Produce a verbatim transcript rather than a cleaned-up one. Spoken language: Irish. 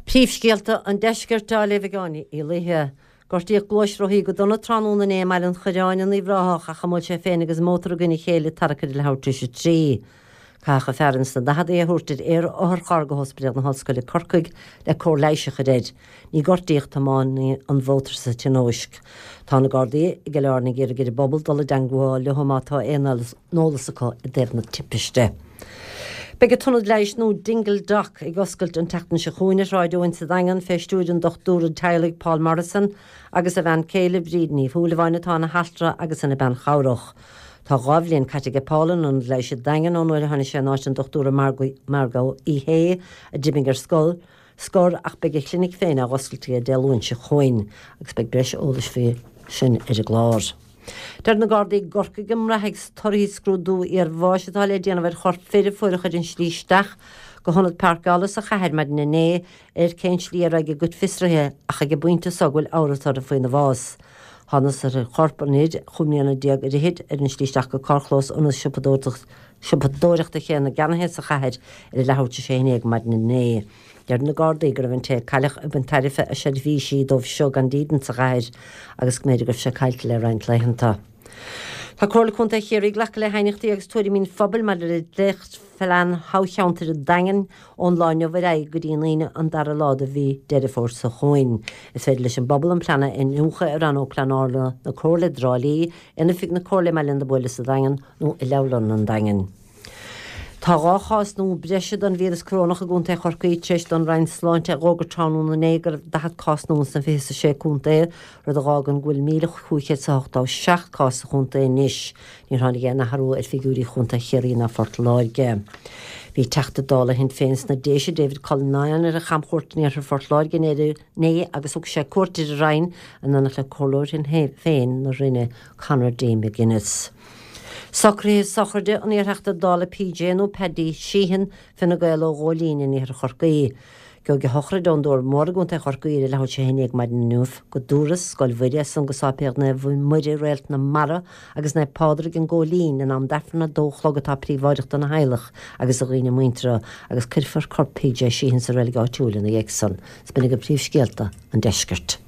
Príomhscéalta an deisceirtá leibheáin i láthe gortaíoh glóisroí go donna tránúna é meile an choráin í bhráth a chamáil sé féin agus mótar gine chéile tarcha le háirtú sé trí. Cacha ferans na dahad é thuirtid ar áthar charga hospital na hoscoile Corcaig le cór leiseach a réid. Ní gortaíocht tamáin an bhótar sa tinóisc. Tá na Gardaí i go learna gur gur bobbal dola danguá le homátá éanalas nólasachá i déirna tippiste. Bege tunnad leis nó dingle dach ag oscailt an teachtain se chúine ráidúin sa dagan féistúid an dochtúra teilig Paul Morrison agus a bhean céile brídní fúla bhaine tá na haltra agus in a ben chauroch. Tá gábhlíonn caite Paulan an leis dagan ónhfuil hanna sé náis an dochtúra Margó í hé a Dibbinger Scoil, scór ach bege clinic féin a oscailtí a delúin se chuin agus beg breis ólas fé sin ar a glár. Der na Gardaí gorca gimratheag torí scrúdú ar bháisitá le déanamh chort féidir fuirecha den slíisteach go honad parkálas a chahead me na né ar cén slí ar aige gut fisrathe ach ag buinte sagúil áratar a faoin na bhás. Hannas ar chorpaníd chumníanana diaag ar hid ar an slíisteach go carchlós unas sipadóireachta chéanna ganathe sa chahead ar lehairt sé ag me na né. Dear na Gardaí gur bhain té cailech a ban tarifa a sé bhísí dómh seo gan dídan sa gaiir agus méidir gur sé caiilte le roiint leihananta. Tá cóla chunta chéirí ghlach le hainechtaí agus tuairí mín fphobal mar le decht fellan hácheantar a dagan online ó bhar go dtíon líine an dar a láda bhí deidir fór sa chuin. Is féidir leis an bobbal an plana in ucha ar an ó planála na cóla drálíí ina fig na cóla me linn de buile sa dagan nó i lelan an dagan. Tá ráchás nó breisiad an víras crónach a gúnta chorcaí tríist an rein sláinte rógur tránú na négur dahad cás nó san fé sa sé cúnta rud a rágan ghfuil míle chuúchéad sa hochtá seach cás a chunta níis ní tháinig é na harú ar figúrí chunta chéirí na fortláige. Bhí teachta dála hin féins na déise David Cullinane ar a chamchúirtaí ar fortláige né agus ug sé cuairtir a rein an anna le cóir hin féin na rinne Conor Déime Guinness. Socré socrde an íartheachta dála P J nó pedí síhan fin na gail ó ghólín in ar chorcaí. Go go hochra dondúir mórgúnta chorcaí le haid sé hénig maid na nuamh go dúras scoil bhuiide san go sápéach na bhfuil muidir réalt na mara agus na pádraigh an ggólín in am defna dóchlogatá príomháireachta na heilech agus a riine muintere agus cirfar corp P J síhan sa reileáitiúla na dhéag san. Sbinnig go príomhscéalta an deisceart.